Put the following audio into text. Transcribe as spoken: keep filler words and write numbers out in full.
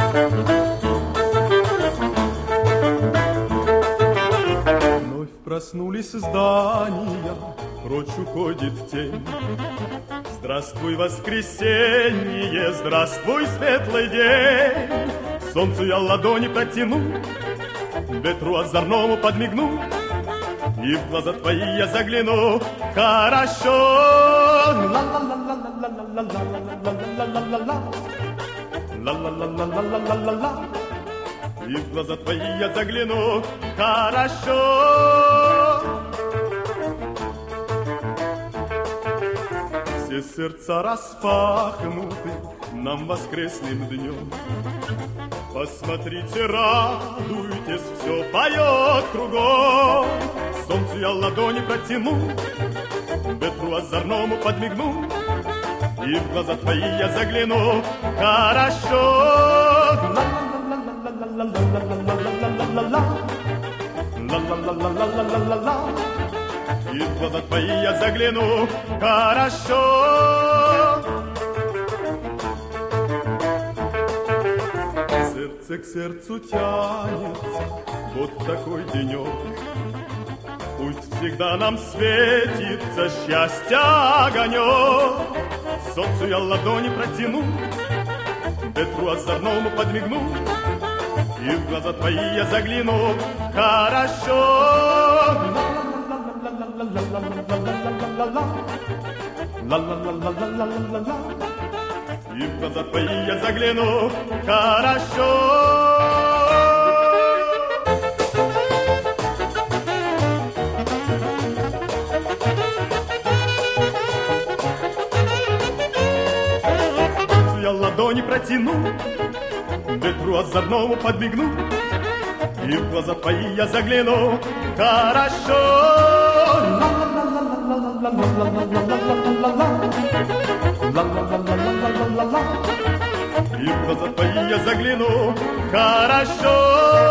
Вновь проснулись здания, прочь уходит тень. Здравствуй, воскресенье, здравствуй, светлый день. Солнцу я ладони протяну, ветру озорному подмигну, и в глаза твои я загляну. Хорошо. Ла-ла-ла-ла-ла-ла-ла-ла-ла-ла-ла-ла-ла. Ла-ла-ла-ла-ла-ла-ла-ла-ла. И в глаза твои я загляну. Хорошо. Все сердца распахнуты нам воскресным днем. Посмотрите, радуйтесь, все поет кругом. Солнцу я ладони протяну, ветру озорному подмигну, и в глаза твои я загляну. Хорошо. Ла-ла-ла-ла-ла-ла-ла-ла-ла-ла-ла-ла. Ла-ла-ла-ла-ла-ла-ла-ла. И в глаза твои я загляну. Хорошо. Сердце к сердцу тянется вот такой денек. Пусть всегда нам светится счастья огонек. Солнцу я ладони протяну, ветру озорному подмигну, и в глаза твои я загляну. Хорошо. Ла-ла-ла-ла-ла-ла-ла-ла-ла. И в глаза твои я загляну. Хорошо. Я ладони протяну, ветру озорному подмигну, и в глаза твои я загляну. Хорошо. И в глаза твои я загляну. Хорошо.